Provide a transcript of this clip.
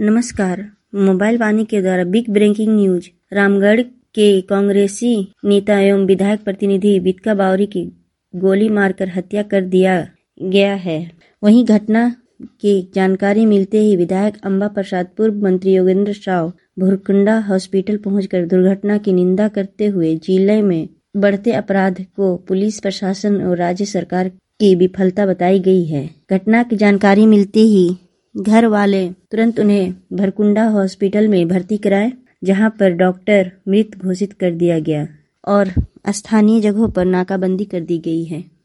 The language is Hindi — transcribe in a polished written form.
नमस्कार। मोबाइल वाणी के द्वारा बिग ब्रेकिंग न्यूज। रामगढ़ के कांग्रेसी नेता एवं विधायक प्रतिनिधि वितका बावरी की गोली मारकर हत्या कर दिया गया है। वहीं घटना की जानकारी मिलते ही विधायक अंबा प्रसाद, पूर्व मंत्री योगेंद्र साव भुरकुंडा हॉस्पिटल पहुंचकर दुर्घटना की निंदा करते हुए जिले में बढ़ते अपराध को पुलिस प्रशासन और राज्य सरकार की विफलता बताई गई है। घटना की जानकारी मिलते ही घर वाले तुरंत उन्हें भरकुंडा हॉस्पिटल में भर्ती कराए, जहां पर डॉक्टर मृत घोषित कर दिया गया और स्थानीय जगहों पर नाकाबंदी कर दी गई है।